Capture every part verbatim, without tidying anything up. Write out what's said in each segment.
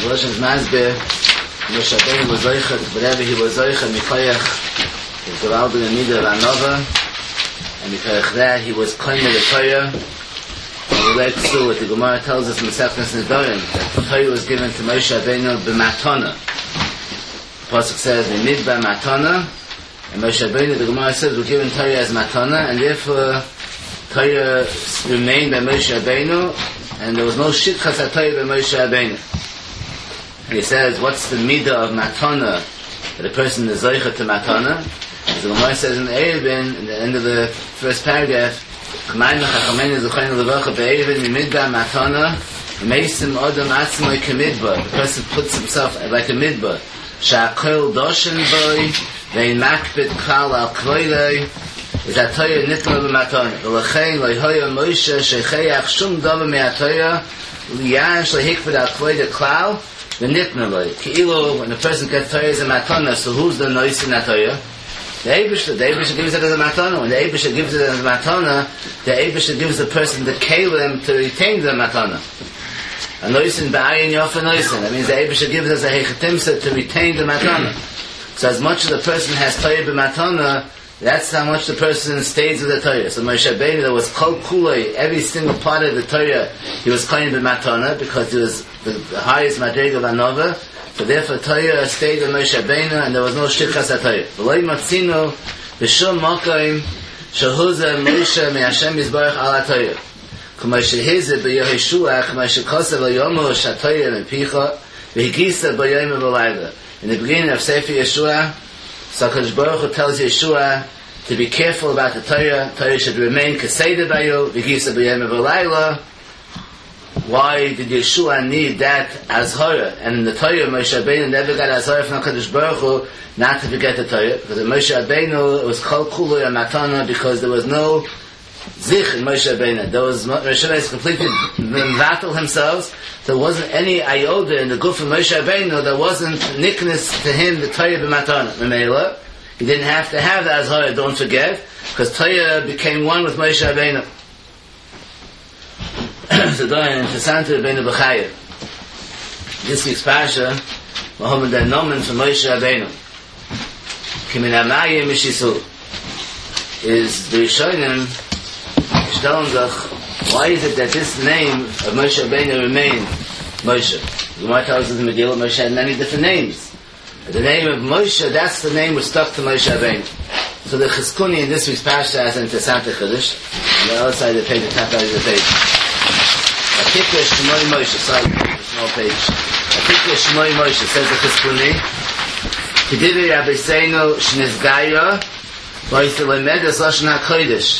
Russian Masber, Moshe Rabbeinu was Zoichet, whatever he was Zoichet, Mikoyach, the Geraldo Yamida Ranova, and Mikoyach there, he was Koine the Torah, and we like to see what the Gemara tells us in the Sefnes Nedarim, that the Torah was given to Moshe Rabbeinu b'matana. The Pasuk says, B'midbar matana, and Moshe Rabbeinu, the Gemara says, were given Torah as matana, and therefore, Torah remained by Moshe Rabbeinu, and there was no shitchas HaTorah by Moshe Rabbeinu. And he says, what's the midah of matana, that a person is zoicha to matana? As the Gemara says in the Erevin, in the end of the first paragraph, K'mayim ha'chachamenu zochaynu levacha be'erevin mimidbar matana, meisim odom atzmoi k'midbar. The person puts himself like a midbar. Sha'akol doshen boi, ve'in makbid klal al kvoidei, is that Torah nitna b'matana. V'lechein lo'hoya Moshe shecheach shum davar me'atoya liyan shle'hikbid al kvoidei klal v'nitna lo'i. Ki'ilu, when a person gets Torah as a matana, so who's the noise in that Torah? The Eibusha. The Eibusha gives it as a matana. When the Eibusha gives it as a matana, the Eibusha gives the person the kelim to retain the matana. A noise in ba'ayin yofa noise. That means the Eibusha gives us a hechatimsa to retain the matana. So as much as the person has Torah b'matana, that's how much the person stays with the Torah. So Moshe Rabbeinu, there was kol kulei, every single part of the Torah, he was kohen b'matana, because it was the, the highest madrega of Anova. So therefore Torah stayed with Moshe Rabbeinu, and there was no shitchas HaTorah. V'loi matzino b'shum makom shehuza Moshe me'Hashem yizbarach al HaTorah. K'may shehizeh b'Yehoshua, k'may shekosav al-yomo sh'Torah me'picha, v'higisa b'yom v'layla. In the beginning of Sefer Yeshua, so HaKadosh Baruch Hu tells Yeshua to be careful about the Torah. Torah should remain keseder by you, v'gisa b'yom v'layla. Why did Yeshua need that azhara? And in the Torah, Moshe Rabbeinu never got azhara from HaKadosh Baruch Hu not to forget the Torah. Because in Moshe Rabbeinu, it was kol kulei a matana, because there was no zich in Moshe Rabbeinu. There was, Moshe Rabbeinu completely mevatel himself. There wasn't any ayoda in the guf of Moshe Rabbeinu. There wasn't nickness to him, the Torah b'matana. Memela, he didn't have to have the azhara, don't forget, because Torah became one with Moshe Rabbeinu. So then, interesante Rabbeinu B'chaya. This week's Pasha, Mohammed the Nomen for Moshe Rabbeinu. Kimin Amaye Mishisu. Is the Rishonim stellen sich, why is it that this name of Moshe Rabbeinu remained Moshe? The Gemara tells us in the Megillah, Moshe had many different names. But the name of Moshe, that's the name which stuck to Moshe Rabbeinu. So the Chizkuni in this week's Pasha has an interesante Chiddush. On the other side of the page, the top side of the page. Atikra Shmoi Moshe, sorry, small page. Atikra Shmoi Moshe, says the Chizkuni, Kedivi Rabbeinu Shnizgaya, Vayitelemed es Lashon HaKodesh.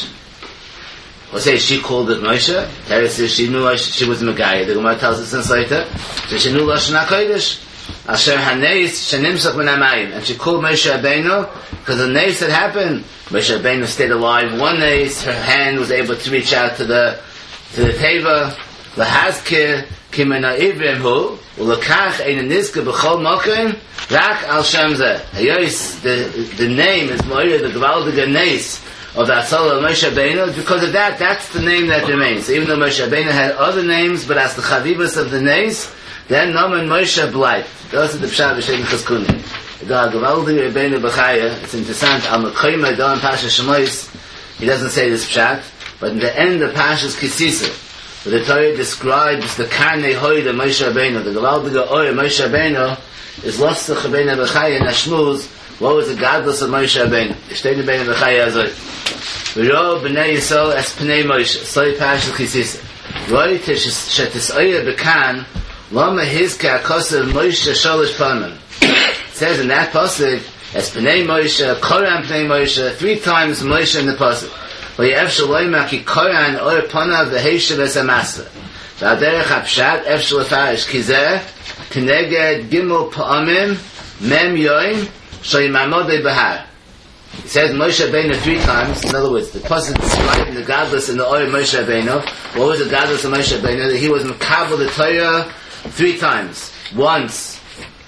Or say she called it Moshe, Teres says she knew she was Megaya. The Gemara tells us in Slater, that she knew Lashon HaKodesh. Asher Haneis Shenimsach Min HaMayim. And she called Moshe Rabbeinu, because the neis had happened. Moshe Rabbeinu stayed alive. One neis, her hand was able to reach out to the to the teva. Lahazkir Kimena Ivrim Hu, Ulakach Ein Nizke B'chol Mokim, Rak Al Shem Zeh. Hayos, the the name is Moira, the Gvaldige neis of the Atzala of Moshe Rabbeinu. Because of that, that's the name that remains. So even though Moshe Rabbeinu had other names, but as the Chavivas of the neis, then Nomen Moshe bleibt. Those are the Pshat B'Shem Chizkuni. The Gvaldige Rabbeinu B'chaya, it's interesting, Al Mekoyma Don Pasha Shemois, he doesn't say this Pshat, but in the end of Pasha's Kisisa, the Torah describes the Karnei Hoy of Moshe Rabbeinu, the Gavaldiga Oy of Moshe Rabbeinu, is lost to Rabbeinu B'chaya in Ashmuz. What was the godless of Moshe Rabbeinu? Ishtei Rabbeinu B'chaya Azoi. V'ro b'nei Yisrael es p'nei Moshe, Soy Pashel Chisisa. Roi shetis'oyer b'kan, lama hizke akosav Moshe sholish panim. It says in that pasuk, es p'nei Moshe, koram p'nei Moshe, three times Moshe in the pasuk. V'yev shaloyma ki koran or panav v'heishav es amasa. V'aderech hapshat, ev shalafarish, kizeh, k'neged gimel pa'amim, mem yoim, shoyimamodei bahar. It says Moshe Rabbeinu three times. In other words, the pasuk describing the godless in the oil of Moshe Rabbeinu. What was the godless of Moshe Rabbeinu? That he was mekabel the Torah three times. Once,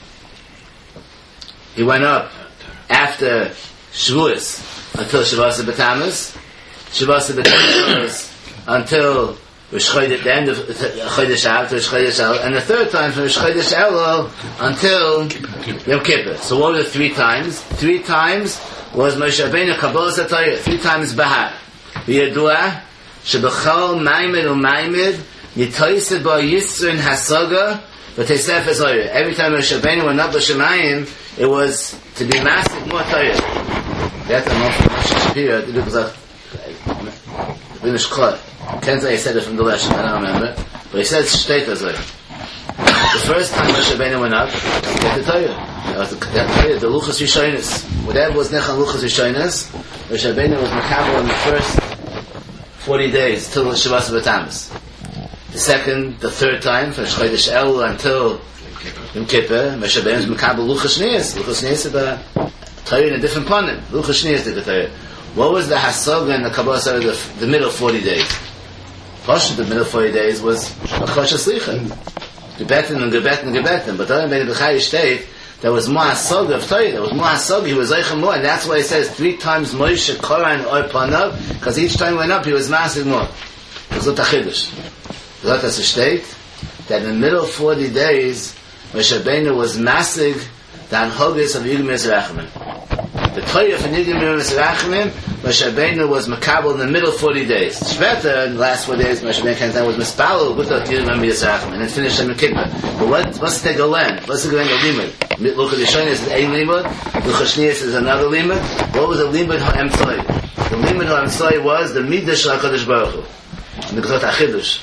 he went up after Shavuos until Shavuos B'Tammuz. Shavuos B'Tammuz until Rosh Chodesh, at the end of Chodesh Av to Rosh Chodesh El, and the third time from Rosh Chodesh Elul until Yom Kippur. So what were the three times? Three times was Moshe Rabbeinu Kabbalas HaTorah. Three times Bahar. V'yadua shebechol maimed u'maimed yitoyse bo yisrin hasaga v'teisef es-Torah. Every time Moshe Rabbeinu went up l'Shamayim, it was to be massive more Torah. That's a more from Moshe Shapira. It was a Vinish Klot. Can't say he said it from the lesson, I don't remember. But he said Shteit Azor. The first time Moshe Rabbeinu went up, he got the Torah. That was the, the Torah, the Luchas Rishonos. Whatever was Nechan Luchas Rishonos, Moshe Rabbeinu was Makabel in the first forty days, till Shabbos B'Tammuz. The second, the third time, from Chodesh Elul until Yom Kippur, Moshe Rabbeinu was Makabel Luchas Shneis. Luchas Shneis is the Torah in a different panim. Luchas Shneis did the Torah. What was the Hasaga and the Kabbalah the, the middle forty days? First, the middle forty days was Achosh HaSlicha. Gebetin and Gebetin and Gebetin. But then in the Bechai state, there was more Hasaga of Torah. There was more Hasaga. He was Eichel more. And that's why he says three times Moshe Koran or Panav, because each time he went up, he was massive more. It was not a Chiddush. That as a state, that in the middle forty days, Moshe Rabbeinu was massive than Hogis of Yigim Yisrachimim. The Torah for Yigim Yisrachimim, Moshe Rabbeinu was Makabel in the middle forty days. Shveta, in the last four days, Moshe Rabbeinu was Mispalel, Gutat Yigim Yisrachimim, and then finished in Kippur. But what, what's the Golan? What's the Golan of Limud? Luchas Rishonos is a Limud, Luchas Shneis is another Limud. What was the Limud HaEmtzoi? The Limud HaEmtzoi was the Midah Shel HaKadosh Baruch Hu. And the Gzot HaChidush.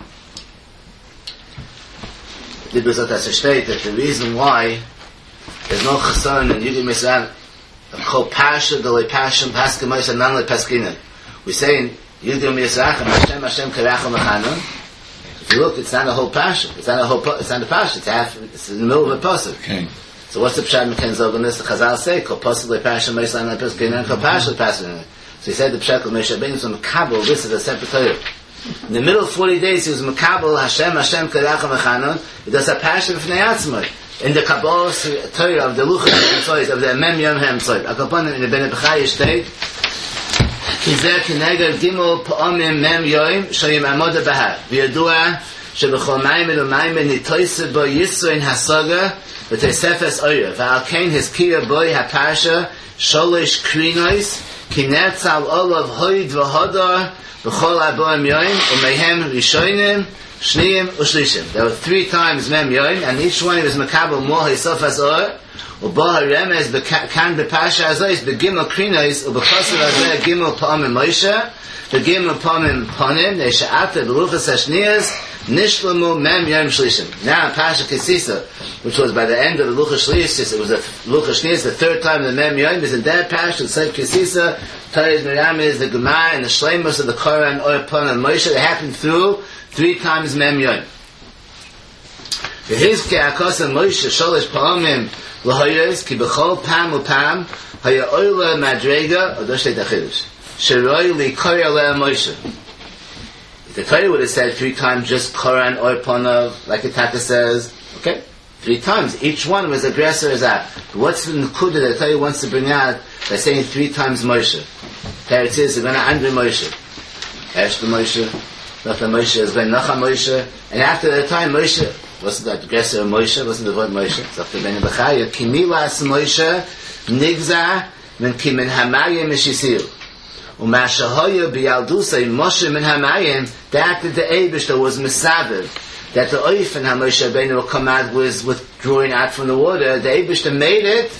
The Gzot HaShteit, that the reason why there's no Chassan in Yigim Yisrachimim, called Pasha, Galei Pasha, Paska Moshe, Nanle Paskina. We say in Yigim Yisrachim, Hashem, Hashem, Karachim, Lachanon. If you look, it's not a whole Pasha. It's not a whole, it's not a Pasha. It's half, it's in the middle of a Pasuk. Okay. So what's the Pshat Meken Zoganis? The Chazal say, Kol Pasuk Le Pasha, Moshe, Nanle Paskina, Kol Pasha Le Paskina. So he said the Pshat of Moshe Rabbeinu was Makabel, this is a separate Torah. In the middle of forty days, he was Makabel, Hashem, Hashem, Karachim, Lachanon. It does a Pasha B'fnei Atzmai. In the Kabbalah Torah of the Luchas HaEmtzos, of the Mem Yom HaEmtzos. Akaponim in the Ben Bechai state, Kizeh Kinegel Gimel Pa'omim Mem Yom Shoyim Amoda Bahar. V'yadua Shebechol Maimed u'Maimed Nitoyse Bo Yisroin Hasaga V'teisefes Oyer. V'al Kain Hizkiya Boi HaParsha Sholish Krinois Kinetzal Olav Hoid V'hodar V'chol Aboim Yom U'Mehem Rishonim Shniyim Ushlishim. There were three times Mem Yoim, and each one was Makabel Moh Hisof Azor, Uboha Remez Kan Bepasha Azois, Begimel Krinos, Ubekosel Azor, Gimel Pa'amim Moshe, Begimel Pa'amim Ponim, Nesha'ata, Beluchas Hashniyas, Nishlamu Mem Yoim Shlishim. Now in Pasha Kisisa, which was by the end of the Luchas Shlishis, it was the Luchas Shniyas, the third time the Mem Yoim is in that Pasha, the same Kisisa, Torah's Miriam is the Gemara, and the Shleimus of the Koran, Or Pa'amim Moshe, that happened through three times Mem Yoim. V'hizke akos and Moshe sholish pa'amim l'hoyres ki b'chol pam u'pam haya oila madrega odoshet achidush sheroi li kori aleh Moshe. If the Torah would have said three times just Koran or Panav, like the Tata says, okay, three times. Each one was aggressor as that. But what's the Nukuda that the Torah wants to bring out by saying three times Moshe? There it is, they're going to Andre Moshe. Eshta Moshe. Nachman Moshe has been Nachman Moshe, and after that time Moshe wasn't the aggressor of Moshe, wasn't the word Moshe. It's after Ben Bechaya, Kimilas Moshe Nigza min Kimin Hamayim Mishisil. Umashahoya Biyaldusay Moshe min Hamayim. That the Eibush that was Misaviv, that the Oif and Moshe Rabbeinu will come out was withdrawing out from the water. The Eibush that made it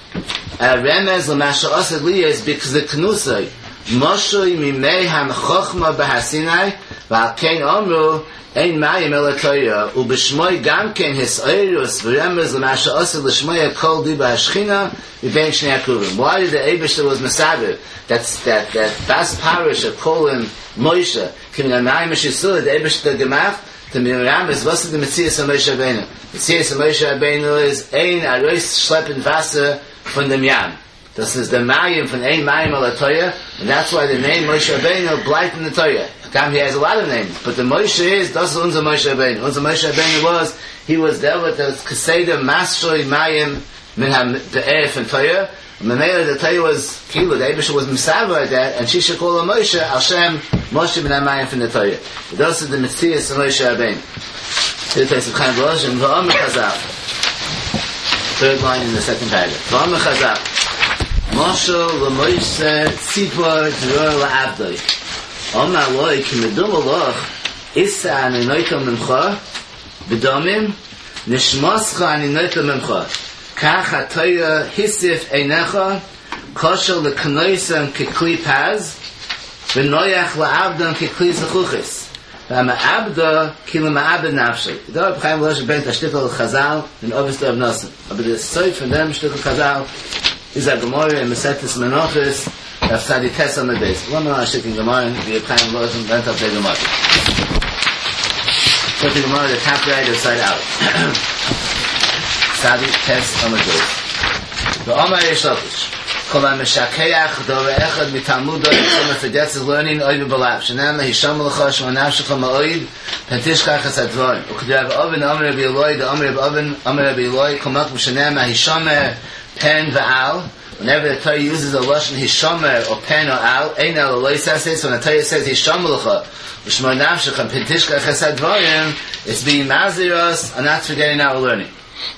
Remez L'Masha Asad Liyas because the Knusay Moshe Mimei Ham Chochma Bahasinai. V'alkein omru ein mayim el ha'Torah u'b'shmoi gam ken hisoirus v'remez l'masha osir l'shmoi kol diba hashchina v'bein shnei hakuvim. Why did the Eibishter was Mesaber? That's that that fast parish of calling Moshe kim l'mayim mishisur the Eibishter gemach to Miriam is what's the Metzias of Moshe Rabbeinu. Metzias of Moshe Rabbeinu is ein arois schleppen Wasser von dem Yam. This is the Mayim from Ein Mayim al Torah, and that's why the name Moshe Rabbeinu blight in the Torah. He has a lot of names, but the Moshe is das is unser Moshe Rabbeinu. Unser Moshe Rabbeinu was he was there with the Keseder Masroi Mayim Minham be'ef and Torah. And Mamela, the Torah was Kilo, the Eibusha was Misava that, and she should call him Moshe, Hashem, Moshe ben Amayim from the Torah. Those are the Metzias of Moshe Rabbeinu. Here it takes the Chaim V'Osh, and V'Omer Chazal. Third line in the second paragraph. V'Omer Chazal. Moshe l'Moshe tzipor dror la'avdoi. Omer loi ki medum aloch issa aninoikel memcha b'domim nishmoscha aninoikel memcha. Kach ha'toya hisif einecha kosher l'knoisam kekli paz v'noyach la'avdon kekli zechuchis. V'ama'abda ki l'ma'abed nafshay. Da Reb Chaim V'Osh ben tashtikol Chazal in Ovesta of Nosen. Aber the soy from them shtikol Chazal is a Gemara in Mesetes Menachos of Sadi Tes on the base. One more shtik in Gemara and Reb Chaim V'Osh went up the Gemara. So the Gemara, the top right is side out. Sadi Tes on the base. The Omar Yesh Lakish. Kol ha-meshakeach dore echad mitalmudo yitzom forgets his learning oiv b'lav. Shenam hisham l'cha shmonav shecha ma'oiv pentishkach es advorim. Uk'dav oven omer Rabbi Eloi, the omer oven omer Rabbi Eloi, komak m'shenam hishamer pen v'al. Whenever the Torah uses a lashon hishamer or pen or al, ein al Eloi says, when the Torah says hisham l'cha shmonav shecha pentishkach es advorim, it's being maziros and not forgetting our learning.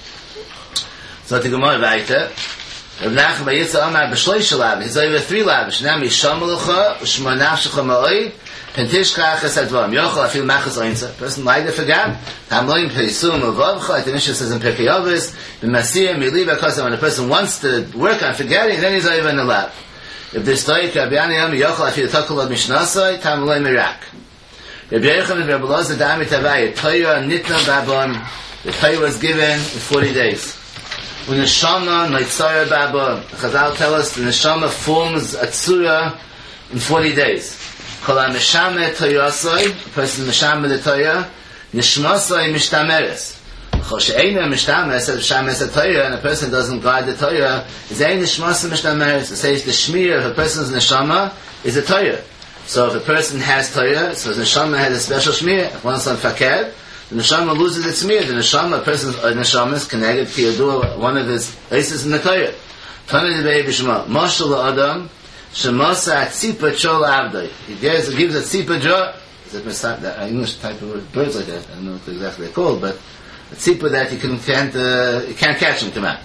So the Gemara weiter. Reb Nachman bar Yitzchak Amar b'shloish lab. He's over three labs. Shnam yisham l'cha u'shmonav shecha ma'oid pentishkach es advarim. Yochel afil machas oinza. Person like to forget. Tamloim peisum uvavcha. Like the Mishnah says in Pirkei Avos, b'masir miliva kosa. When a person wants to work on forgetting, then he's over in the lab. If there's stoic Rabbi Yaniyam yochel afil takol ad mishnasai tamloim mirak. Rabbi Yochanan and Rabbi Elazar da'ami tavai. Torah nitna b'abon. The Torah was given in forty days. When the Neshama Noitzara Baba, Chazal tell us the Neshama forms a Tzura in forty days. Kol ha-Meshama Toyasai, a person Meshama the Toya, Nishmasai Mishtameres. Chol she'eina Mishtameres, says Mishtameres a Toya, and a person doesn't guard the Toya, is ein Nishmasai Mishtameres. It says the Shmir of a person's Neshama is a Toya. So if a person has Toya, so the Neshama has a special Shmir. If one's on Fakir, the neshama loses its mir. The neshama, a person's uh, neshama is connected to Yadua, one of his aces in the Torah. Tana de Be'ei B'Shema, Moshel Adam, Shemasa Tzipa Chol Avdai. He gives, gives a Tzipa Jar, is it Mesa, that English type of word, birds like that, I don't know what exactly they're called, but a Tzipa that you can, can't, uh, you can't catch him, come out.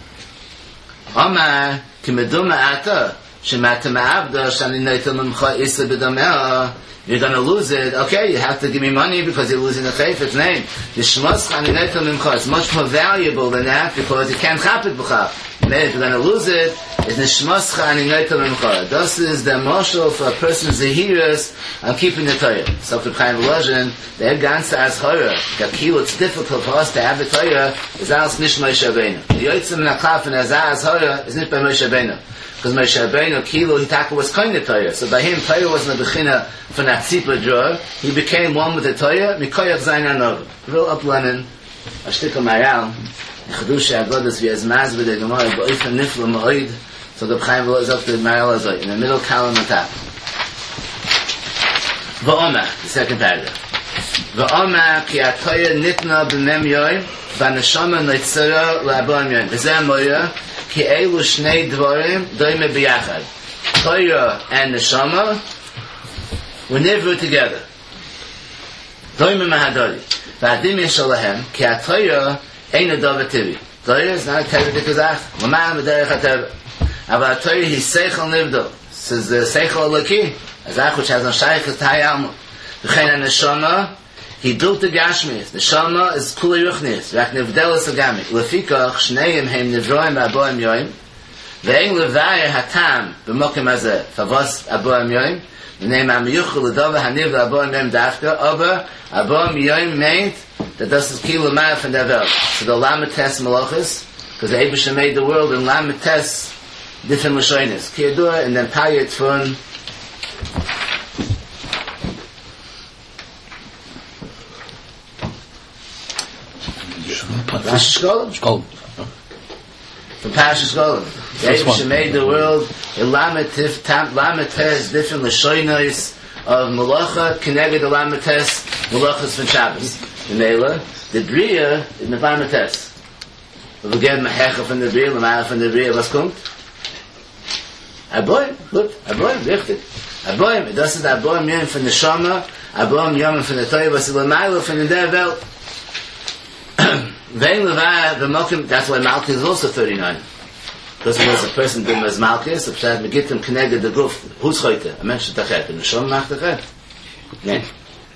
Omar, Kimeduma Ata, Shemata Ma'avda, Shani Neitel Memcha Isa B'Damea, you're going to lose it. Okay, you have to give me money because you're losing the chayfet's name. It's much more valuable than that because you can't chap it b'chap. If you're going to lose it, it's nishmascha aninayta memcha. This is the marshal for a person's zehiras on keeping the Torah. So for Chaim V'Osh, the ganze as horror. Kakil, it's difficult for us to have the Torah. Is as nish Moshe Rabbeinu. The yotzim nakaf and as as horror is not by Moshe Rabbeinu. Because Moshe Rabbeinu, Kilo, Hitaka was kind of Torah. So by him, Torah wasn't a bechina for that tzipah drawer. He became one with the Torah, Mikoyach Zayin Anov. Real up Lenin, a shtikl Maral, Chadusha Agodas, v'yaz maz v'de Gemara, b'oifen nifla ma'oid, so the Chaim V'Osh is up to Maral Azoi, in the middle column on top. V'oma, the second paragraph. V'oma, ki ha-Torah nitna b'mem yoim, v'aneshama noitzara la'abon yoim. V'zeh moya, Ki elu shnei dvarim doime biyachad. Torah and neshama were never together. Doime mahadori. V'adim yeshalahem ki ha-Torah eina davar tivi. Torah is not a teva d'kazach. L'ma'am v'derech ha-teva. Ava ha-Torah hi seichel nivdo. This is the seichel alaki. Azach which has no shaykh to hayalma. V'chein ha-neshama he built the Gashmis. The Shama is Kuli Ruchnis. Rak Nevdelis Agami. Lefikach, Shneim Heim Nevroim Aboim Yoim. Ve'eng Levaya Hatam B'mokim Hazeh. Favos Aboim Yoim. V'neim Amiyuchel L'dova Haniv Aboim Yoim Dafka. Oba Aboim Yoim meant that this is Kilo Ma'af and Devel. So the Lamites Malachis, because the Eibusha made the world in Lamites different Lashonis. Kiyadua and then Payet from Parashas Golem. From Parashas Golem. The Eibusha made the world in Lamites different Lashonis of Malacha connected the Lamites Malachas from Shabbos. The Mela, the Bria in the Lamites. wir geben Hecher von der Brie, Lamar von der Brie, was kommt? Aboim, gut, Aboim, richtig. Aboim, das ist Aboim Yom von der Shama, Aboim Yom von der Torah, was ist Lamar von der Welt. Vein Levai, the Malkim, that's why Malki is also thirty-nine. Because it was a person doing as Malchus, if Shad Megittim connected the Guf, who's heute? A mensch the Chet, and the Shom macht the Chet. Nein.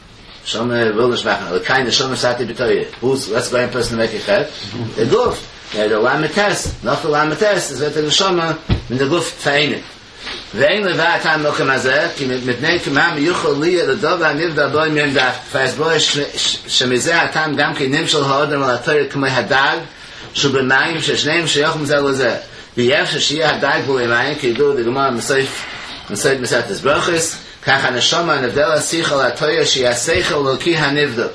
Shom will nicht machen, aber keine Shom Sati B'toye. Who's, let's go in person to make a Chet? The Guf. Yeah, the Lamites, not the Lamites, is that the Shom, in the Guf Tfeinik. Vein Levai Atam Mokim Azeh, ki mit Nei Kimam Yuchol Liya, the Dova Nivda Boi Mim Daf, Faz Boi Shemizeh Atam Gam Ki Nimshal Ha'odem Al HaTorah K'mei Hadag, Shu B'mayim Sheshneim Sheyochim Zeh Lozeh. ויש שיהיה הדייג בו ימיים, כי ידעו דגמר מסייף, מסייף מסייף תסברחס, ככה נשמה נבדל השיח על התויה שיהיה שיח אלוקי הנבדל.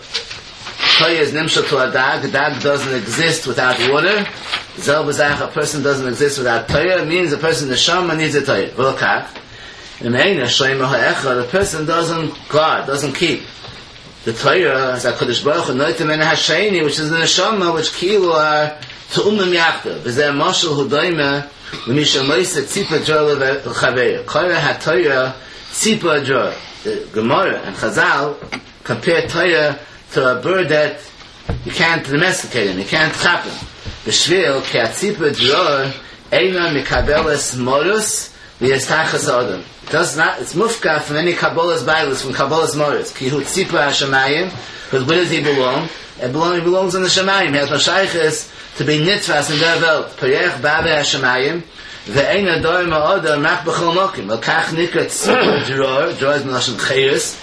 Toya is nimshal to a dag. Dag doesn't exist without water. Zel b'zach, a person doesn't exist without Toya. It means a person, the Shama needs a Toya. V'lokach. In Meina, Shoyma ha'echa, the person doesn't guard, doesn't keep. The Toya is a Kodesh Baruch Hu, Noitem en ha'shayni, which is the Neshama, which kilu are Tu'umim yachta. V'zeh Moshel hu doime, L'misha moise tzipa jor l'chaveya. Koira ha'Toya, tzipa jor. The Gemara and Chazal compare Toya to a bird that you can't domesticate him, you can't trap him. B'shvil, ki ha'tzipa jor, eina mikabeles morus, v'yestachas adam. It does not, it's mufka from any Kabbalah's Bibles, from Kabbalah's morus. Ki hu tzipa ha'shamayim, because where does he belong? It belongs, he belongs in the Shamayim. He has Mashaychis to be nitzvas in their world. Perech babe ha'shamayim, ve'eina dor ma'odam rak b'chol mokim. L'kach nikra tzipa dror, dror is melashon chayus,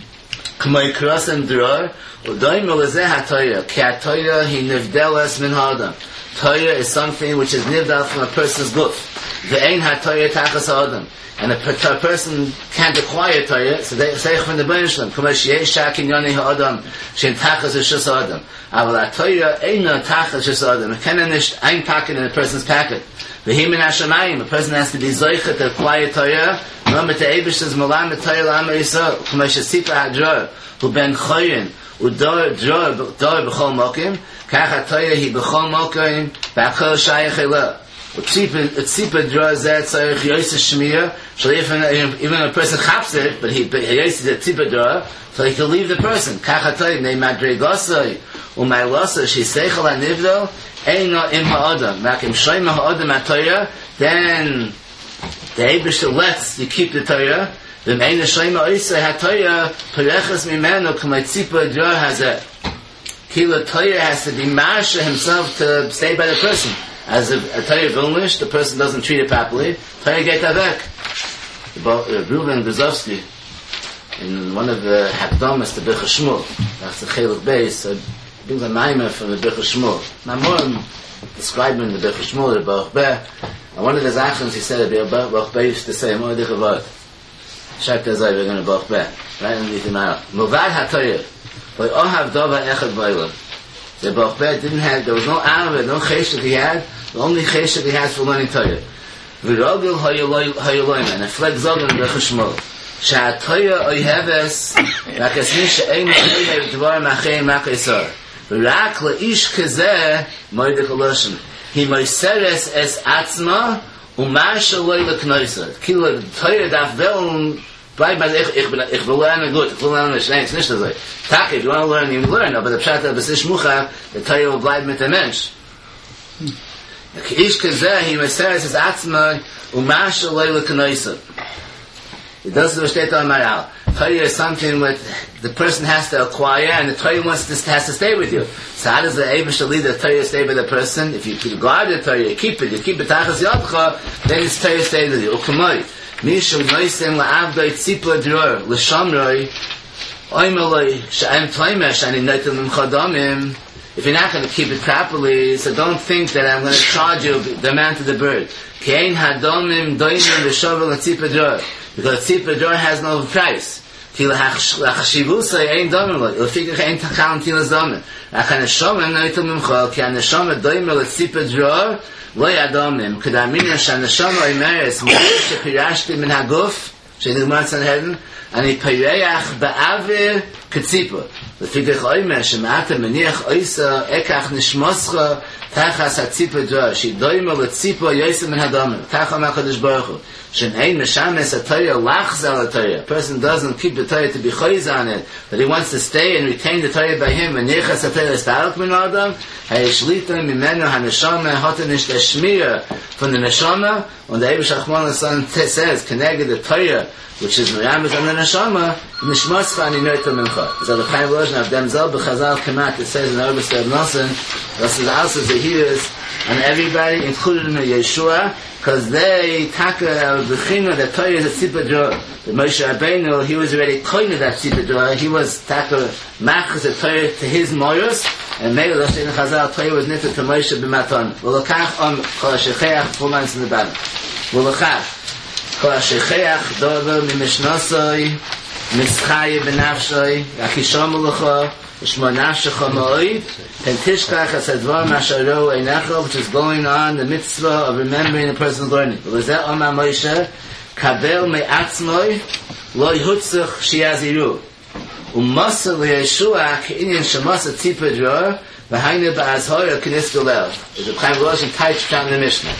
k'may krosem dror, u'doim l'zeh ha'toya, ki ha'toya hi nivdelas min ha'odam. Toya is something which is nivdal from a person's guf. Ve'ein ha'toya tachas ha'odam. And a, per- a person can't acquire Toya, so they say from the B'nishlam, K'may sheyeh shakin yoni ha'odam, shein tachas ha'shus ha'odam. Aval ha'toya eina tachas ha'shus ha'odam. It cannot nish ein packet in a person's packet. V'him min ha'shamayim, a person has to be zoichet to acquire Toya, no mit ha'ebish is malam ha'toya la'amar Yisrael, K'may shesipa ha'dror, hu ben choyin, udor dror, dor b'chol mokim, kach ha'toya hi b'chol mokim, b'akol shayach elah. Tzipa draws that tzarech yoyse shmir. So even even a person chaps it, but he yoyse the tzipa draw, so he can leave the person. Kachatay ne madregosay umaylasa shiseichel anivdo eino im ha'odam. Makim shoym ha'odam ha'toya. Then the Eibush lets you keep the Torah. Then eino shoym ha'oisay ha'toya pereches mimeno k'may tzipa draw has a kila Torah has to be marsha himself to stay by the person. As a, a Torah Vilnish, the person doesn't treat it properly, Torah get avek. Reuven Guzovsky, in one of the Hakdamas to Birchas Shmuel, that's the Chelik Beis, so brings a maimer from the Birchas Shmuel. Mamorim describing the Birchas Shmuel, the Baruch Beh, and one of his actions he said, the Baruch Beh used to say, Moed Ichavot, Shak Tazai, we're going to Baruch Beh, right underneath the Mara. Movad HaTorah, By Ohav Dova Echad Bailam. The Baruch Beh didn't have, there was no Arab, no Chesh that he had, the only chesh that he has for learning Torah. V'rogil ha'yoloyim, and a flag zogan Birchas Shmuel. Sha'atoya oyheves, v'akasmi she'ein ha'yeh dvar ma'chei ma'kaisar. V'rak la'ish kazeh, moedik oloshen. He moiseres es atzma, umar shaloi l'knoisa. Kilo, Torah daf velun, bleib bei ich, ich, ich will lernen gut, ich will lernen nicht, nein, it's nicht so. Tak, if you want to learn, you learn, but the pshat of the shmucha, the Torah will bleib mit der Mensch. Ish kazeh, he meseres his atzma, umash alei l'kanoisa. It doesn't state on Maral. Torah is something that the person has to acquire, and the Torah wants to, has to stay with you. So how does the Eibush lead the Torah stay with the person? If you, if you guard the Torah, you keep it, you keep it tachas yodcha, then it's Torah stay with you. Ukamoi. Mishum noisem la'avdoi tzipla dror, l'shamroi, oimeloi, sha'em toimer, sha'ani noitem l'mchodamim. If you're not going to keep it properly, so don't think that I'm going to charge you the amount of the bird. Kein hadomim doimim v'shovel l'tzipa dror. Because tzipa dror has no price. Ki l'chashivusay ein domim lo. L'fikach ein tachal tilas domim. Ach haneshomim noitem l'mchol, ki haneshomim doimim l'tzipa dror, lo yadomim. Kedamina sh'haneshomim oimeres, m'yeh shepirashti min haguf, she'nigmar tzanheden, ani peireach ba'avir, כציפה. לפיכך אומר שמעתה מניח אויסה אקח נשמוסך תחס הציפה דרור, שידוימו לציפה יויסה מן הדומר. כך אומר הקדוש ברוך הוא, שאין משמש התויה לחזר לתויה. A person doesn't keep the Torah to be choiz on it, but he wants to stay and retain the Torah by him. מניחס התויה לסתלק מן האדם, הישליטה ממנו הנשמה הותניש לשמיר von der neshama, und der Eibusha Achmon Hassan says, connected the Torah, which is Miramis on the neshama, nishmoscha ani noita mincha. So the Chaim version of Demzel b'chazal kamat, it says in Orbis Reb Nosson, das is also the hears on everybody, including Yeshua, because they taka al-bechina, the Torah is a tzipah dror. The Moshe Rabbeinu, he was already koine that tzipah dror, he was taka machas the Torah to his moyos, and maybe the Lashon Chazal Torah was knitted to Moshe b'maton. V'lokach on kol ha-shecheach, four lines in the bottom. V'lokach, kol ha-shecheach, dover mimishnosoi, mischai b'nafshoi, achishom u'lecho, Shmo nafshecha ma'oid, and tishkach hasadvar masharo einecha, which is going on, the mitzvah of remembering the person's learning. V'lezeh Omar Moshe, kabel me'atzmoi, lo yihutzach shiaziru. Umasa le'yeshua ke'inyan shemasa tzipah dror, v'hainu ba'azhoya k'nis gulel. There's a Chaim Volozhin types down in the Mishnah.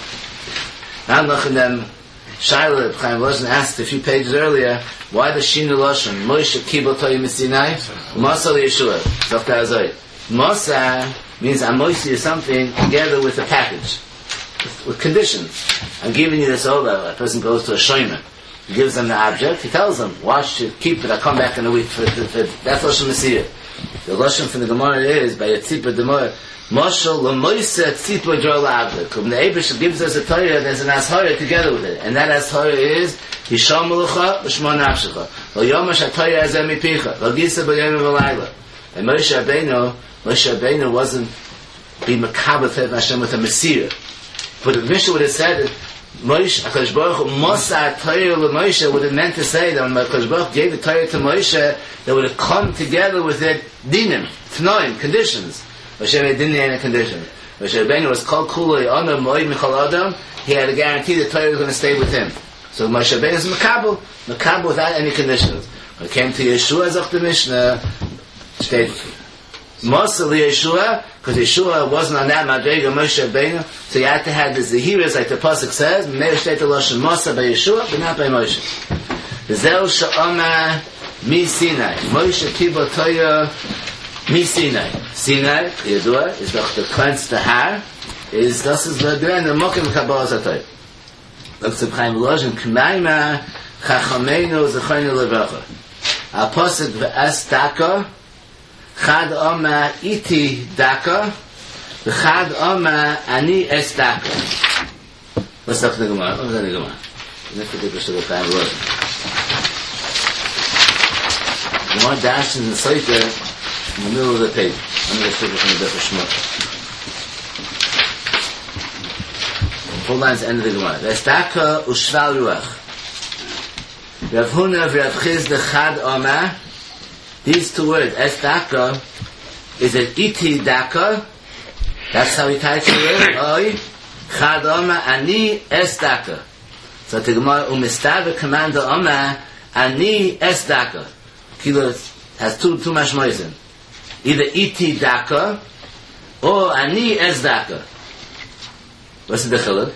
I'm looking at them, Shaila, Chaim Volozhin asked a few pages earlier, why the Shinu Lashon? Moshe kibel Torah misinai, Masa le'Yeshua. Zokta Azoi. Masa means I'm Moshe something together with a package, with, with conditions. I'm giving you this over. A person goes to a shomer, he gives them the object, he tells them, watch it, keep it, I'll come back in a week for, for, for that's Lashon Messiah. The Lashon from the Gemara is, by a tzipah demor, Moshe l'moise tzipah dror la'avdik. When the Eibush gives us a Torah, there's an ashara together with it. And that ashara is, Yishom Lecha, V'shmo Nafshecha. V'yomash HaTorah Hazeh Mipicha. V'gisa b'yom v'layla. And Moshe Rabbeinu, Moshe Rabbeinu wasn't being makabath Hashem with a Messiah. But the Mishnah would have said that Moshe, HaKadosh Baruch Hu, Mosa HaTorah l'Moshe would have meant to say that when HaKadosh Baruch Hu gave the Torah to Moshe, they would have come together with it, dinim, tnoim, conditions. Moshe Rabbeinu didn't have any conditions. Moshe Rabbeinu was called kulei, honor, moed, michal adam, he had a guarantee the Torah was going to stay with him. So Moshe Rabbeinu is Makabel, Makabel without any conditions. When it came to Yeshua, Zok the Mishnah, stayed Moshe Yeshua, because Yeshua wasn't on that Madrega Moshe Rabbeinu, so you had to have the Zehiras, like the Pasuk says, Meir Shtei Lashon Moshe by Yeshua, but not by Moshe. Zel Sha'oma Mi Sinai, Moshe Kibel Torah Mi Sinai. Sinai, Yedua, is doch the cleanse the har, is das is the grand the Mokim Kabbalah Zatay. Look to Chaim Volozhin, K'mayma Chachameinu Zechaynu Levracha. Al Pasuk V'es Daka, Chad Oma Iti Daka, V'chad Oma Ani Es Daka. What's up to the Gemara? What's up to the Gemara? Let's take a look at Chaim Volozhin. The more dash in the Sefer, in the middle of the page. I'm going to take it from the Beth Shmuel. Four lines end of the Gemara. V'estaka u'shval ruach. Rav Huna v'Rav Chizda chad oma. These two words, estaka, is it iti daka? That's how we title it. Oi, chad oma, ani estaka. So the Gemara, umistava commander oma, ani estaka. Kilo has two, two mashmoizim. Either iti daka, or ani estaka. What's the chiluk?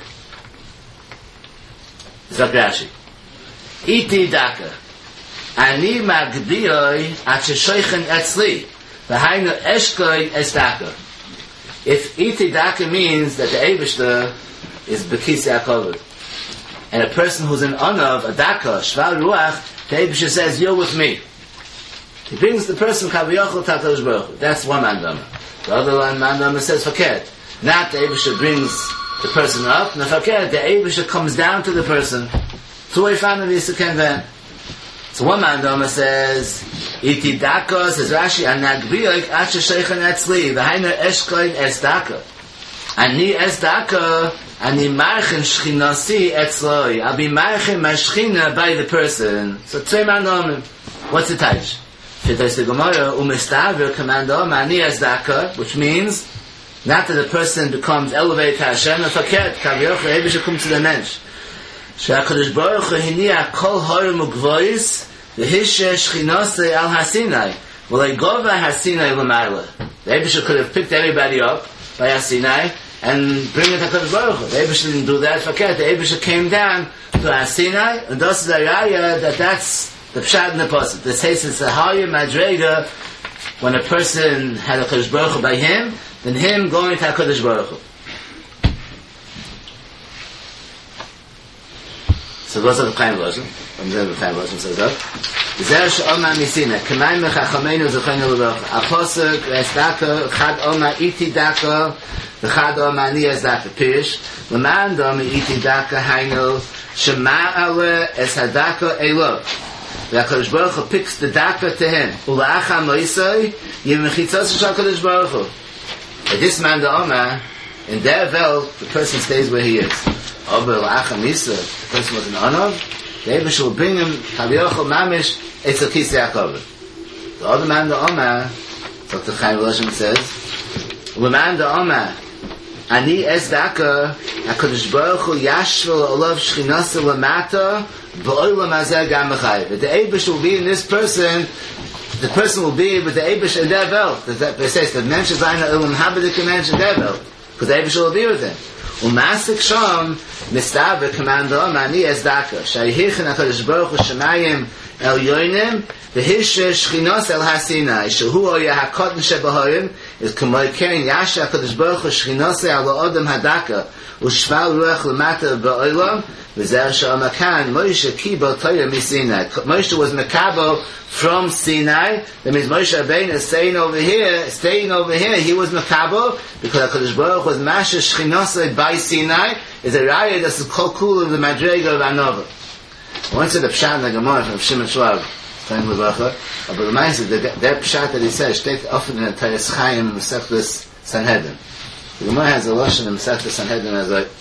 Zok Rashi. Iti daka. Ani magbioi at sheshoichen etzli. V'hainu eshkoi es daka. If iti daka means that the Eibishter is bekisi akovod, and a person who's in honor of a daka, shval ruach, the Eibishter says, you're with me. He brings the person kaviyachol tatash baruch. That's one mandama. The other one mandama says faket. Not the Eibishter brings the person up, Nafaket, the Eibusha comes down to the person. Two way found of Yisuken then. So one man Doma says, Iti Daka, says Rashi, Anagbiyoik, Acha Sheikhan Etzli, V'hainu Eshkoin Es Daka. Ani Es Daka, Ani Marchen Shchinasi Etzloi. I'll be Marchen Mashchina by the person. So two man Doma. What's the touch? Shetais the Gemara, Umistaver, Command Doma, Ani Es Daka, which means, not that the person becomes elevated to Hashem, but faket, kaviyach, Eibusha comes to the mensch. She'akadosh Baruch Hu hiniya kol harim ugvois, V'hishe shchinase al hasinai. Well, they go by hasinai l'mayla. The Eibusha could have picked everybody up by hasinai and bring it to HaKadosh Baruch Hu. The Eibusha didn't do that. Forget, the Eibusha came down to hasinai, and thus the raya that that's the pshat in the pasuk. This says it's a higher madrega when a person had a HaKadosh Baruch Hu by him, than him going to HaKadosh Baruch Hu. So what's the Chaim Loshen? I'm going to Chaim Loshen says that. Zer she'oma misina, k'mayim mechachameinu zechaynu l'baruch. Aposuk, esdaka, chad oma iti daka, v'chad oma ni esdaka. Pirish, l'man doma iti daka haynu, shema'ale es hadaka elo. VaKadosh Baruch Hu picks the daka to him. Ula'acha moisoi, yivmechitzos shal Kadosh Baruch Hu. But this man, the Oma, in their Welt, the person stays where he is. Ober Ula'acha Misa, the person was an Onav, the Eibush will bring him, Kaviochel Mamish, Etzel Kisei HaKover. The other man, the Oma, Doctor Chaim Loshen says, U'man the Oma, Ani es daka, HaKadosh Baruch Hu yashvel olav shchinasa lamata, v'olam hazeh gam b'chayiv. The Eibush will be in this person, the person will be with the Eibush in their Welt. They say, the mensch is einer ilam habedik mensch in their Welt. Because the Eibush will be with him. U'masik shom, mistaver commander Ani es daka, shayhichin HaKadosh Baruch Hu shemayim el yoinim, v'hishe shchinos el hasinai, shehu oya hakotin shebahoyim, is k'moy ken yasha HaKadosh Baruch Hu shchinos el odem hadaka, u'shval ruach l'mata ba'olam, v'zer she'oma kan, Moshe kibel toya misinai. Moshe was mekabel from Sinai. That means Moshe Rabbeinu is staying over here, staying over here, he was mekabel, because HaKadosh Baruch Hu was masha shchinos by Sinai, is a raya that's the kol kul of the madrega of Anova. Once the pshat in the Gemara from Shimon Schwab, but the reminds you that that pshat that he says steht often in the Teres Chaim Mesechus Sanhedrin. The Gemara has a lashon in Mesechus Sanhedrin as like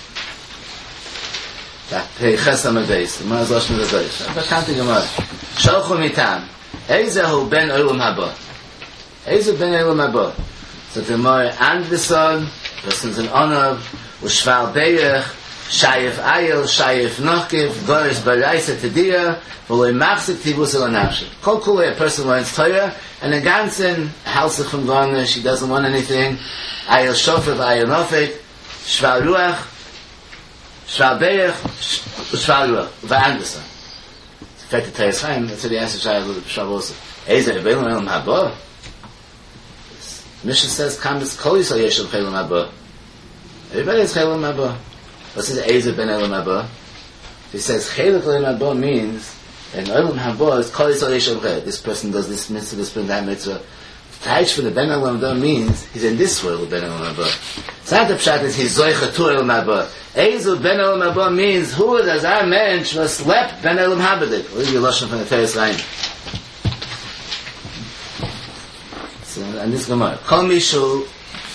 that Peiches Amadeis. The Gemara has a lashon in the Deis. But can't the Gemara. Shalchu mitam. Eizehu ben olam haba. Eizehu ben olam haba. So the Gemara and the son, person's an honor, u'shval beirech, Shayef Ayel, Shayef Nochiv, Goris Baraisa Tedia, Voloi Machzik Tibus El Nafshe. Kol Kulei, a person learns Torah, and a ganzen, Halsich from Garner, she doesn't want anything. Ayel Shofev, Ayel Nofek, Shval Ruach, Shval Beirech, Shval Ruach, Va'anderson. It's affected Teres Chaim, that's what he asked Shayef Shval also. Eizer, Ebelim Elam Haba. Mishnah says, Kambis Kol Yisrael Yeshel Chelam Haba. Everybody is Chelam Haba. What says Eizer ben Elam Haba? He says Chelik Elam Haba means that Elam Haba is Kol Yisrael Yeshel Ched. This person does this mitzvah, this person that mitzvah. Taich for the ben Elam Haba means he's in this world ben Elam Haba. It's not the pshat is he's Zoicha to Elam Haba. Eizer ben Elam Haba means who does our mensch was slept ben Elam Haba dik. What is your lashon from the Teres Chaim? So, and this Gemara. Kol Mishu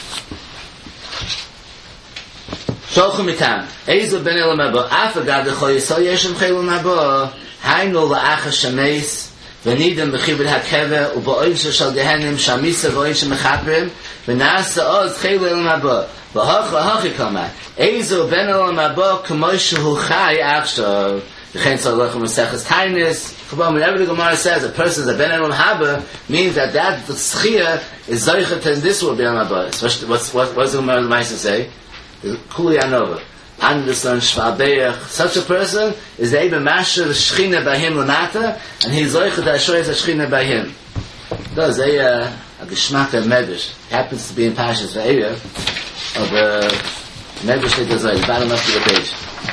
Sholchu mitam. Eizu ben Elam Haba. Afagad l'chol Yisrael yeshem chelam haba. Haynu la'acha shameis. V'nidem b'chibur hakever. U'ba'oiv shal gehenim. Shamisa v'oiv shemechaprim. V'nasa oz chel Elam Haba. V'hocha hochi kama. Eizu ben Elam Haba. K'moishu hu chai achshav. V'chein tzalachem Maseches Tainis. Whenever the Gemara says a person is a ben Elam Haba, means that that the schia is zoichet in this world ben Elam Haba. What's, what's, what's the Gemara Maisa say? Kuli Anova. Anderson, Shvabeach. Such a person is the Eben Masher, the Shechina by him, Lamata, and he's Zoichet Ashoy the Shechina by him. Does a, uh, a Geshmak of Medrash. Happens to be in Pashas Ve'eya of uh, Medrash that does like, bottom up to the page.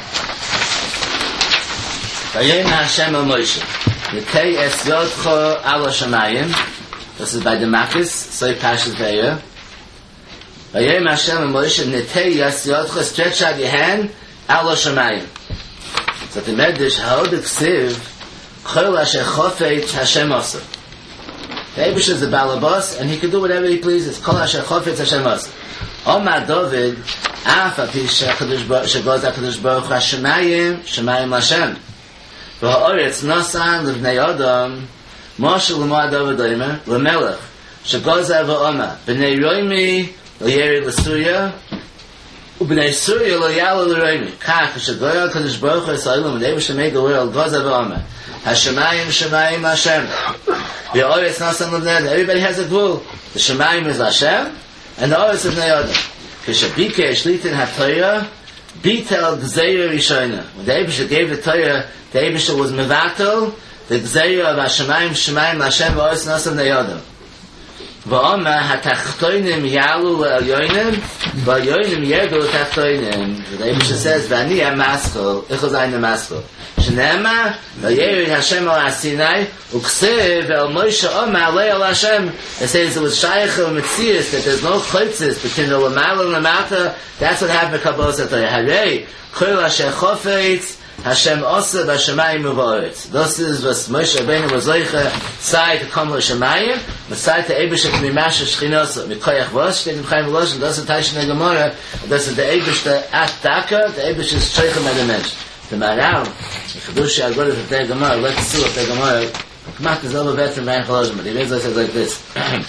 Vayem Hashem al Moshe. Yitei es Yodcho ala Shamayim. This is by the Makis, so Pashas Ve'eya. Vayem Hashem and Moshe netei yas yodcha, stretch out your hand al shamayim. So the Medrash ha'od ksiv chol asher chofetz Hashem asa. The Eibush is the balabas and he can do whatever he pleases. Kol asher chofetz Hashem asa. Omar David af api shegoz HaKadosh Baruch Hu hashamayim shamayim Hashem. V'ha'oretz nosan l'bnei Adam Moshe l'mo'ad David omer l'melech shegoz ha'va'oma b'nei roimi L'yeri l'suya, u'b'nei Surya l'yala l'roimi. Kach, sh'goyal kadosh baruch hu Yisraelim, and Eibush made the world, goza v'omer. Hashemayim Shemayim Hashem. V'oretz Nasan L'Bnei. Everybody has a gvul. The Shemayim is Hashem, and the Oretz is Bnei Adam. Kishabike Shlitin HaTorah, Bitel Gzeira Rishona. When the Eibusha gave the Torah, the Eibusha was Mevatel, the Gzeira of Hashemayim Shemayim Hashem V'oretz Nasan L'Bnei Adam. V'oma hatachtoinim yalu l'elyoinim, v'elyoinim yerdu l'tachtoinim. The Eibusha says, V'ani ha'maskol, ichol zayin ha'maskol. Shnema, v'yerid Hashem al Sinai, u'ksev v'el Moshe oma alei al Hashem. It says it was shaykh al Metzias, that there's no chaytzis between the Lamala and the Mata. That's what happened in Kabbalah Sataya. Harei, kol asher chofetz, Hashem osa b'shamayim u'va'oretz. This is what Moshe Rabbeinu was leicha sai to come l'shamayim, but sai to Eibusha to mimasha shchinosa mikoyach v'os, steht im Chaim V'losh, and das ist Teich in der Gemara, das ist der Eibusha at Daka, der Eibusha is Sheicha mit dem Mensch. Der Maral, the Chedush HaGodet of der Gemara, let's see what der Gemara, Kmat is over better than Ryan Choloshem, but he reads it like this.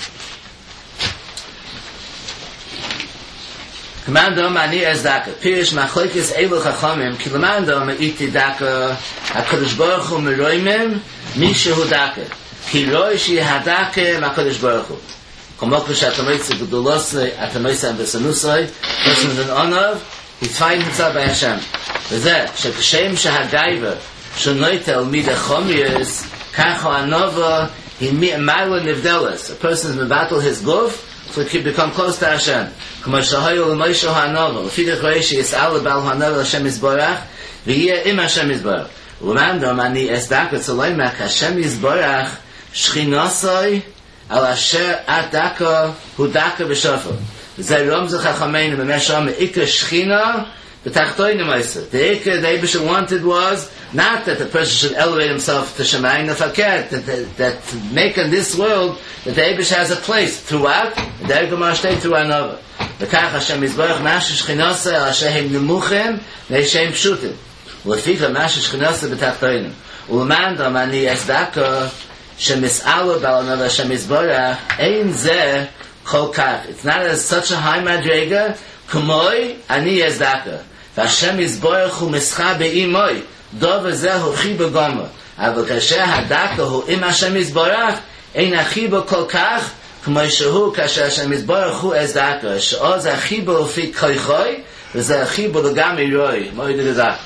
Commando mani es daka. Pirish machlokes evil chachamim. Kilamando meiti daka. Hakadosh Baruch Hu meroimim mishehu daka. Ki roishi hadaka makadosh Baruch Hu. Komok v'shatamoitze g'dulosei atamoitze ambesanusei. Person is an honor. He's fighting himself by Hashem. V'zeh shekashem shehagaiva shonoitel mida chomiyes kacho anova he ma'ala nivdeles. A person is mevatel his guf so he can become close to Hashem. K'mo shahayu l'moisho ha'anova. L'fidach roishi yis'al l'bal ha'anova Hashem yisborach v'yeh im Hashem yisborach. U'mandom ani esdaka tzoloimak Hashem yisborach shchinosoi al asher adaka hudaka b'shofar. Zeh romzu chachameinu b'mesham me'ika shchina b'tachtoinu ma'isa. The Ikka the Eibusha wanted was not that the person should elevate himself to Shemayim Nefaket, that, that, that to make in this world that the Eibusha has a place throughout, and the Gemara states through another. V'kach Hashem yisborach mashu shchinosa al asher hem nemuchim ne'eshem pshutim. U'leficha mashu shchinosa b'tachtoinu. U'lemandam ani esdaka shemis'alu b'al another Hashem yisborach ein zeh kol kach. It's not as such a high madrega. K'moi ani esdaka. V'Hashem yisborach hu mischa be'imoi. Dov zeh hu chiba goma. Aval kasher hadaka hu im Hashem yisborach ein achiba kol kach k'moi shehu kasher Hashem yisborach hu esdaka. She'oz achiba hu fi koichoi v'zeh achiba l'gam iroi. Moi did that.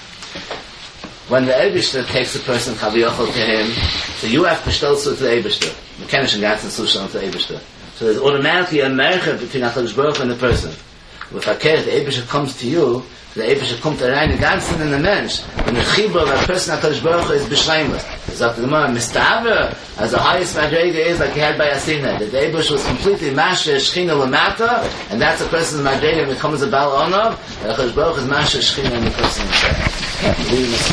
When the Eibishter takes a person Chaviyachol to him, so you have to stell to the Eibishter. Mechanish and Gatz and Sushan to the Eibishter. So there's automatically a mercher between HaKadosh Baruch Hu and the person. With Hakeh, the Eibishter comes to you, the Eibishter comes to rein the ganzen in the mensch. When the Chibur of a person HaKadosh Baruch Hu is b'shleimah. So after the Gemara, Mistaver, as the highest Madrega is like he had by Asina, that the Eibishter was completely Masha Shechina Lamata, and that's a person's Madrega becomes a Baal Onav, and HaKadosh Baruch Hu is Masha Shechina in the person himself.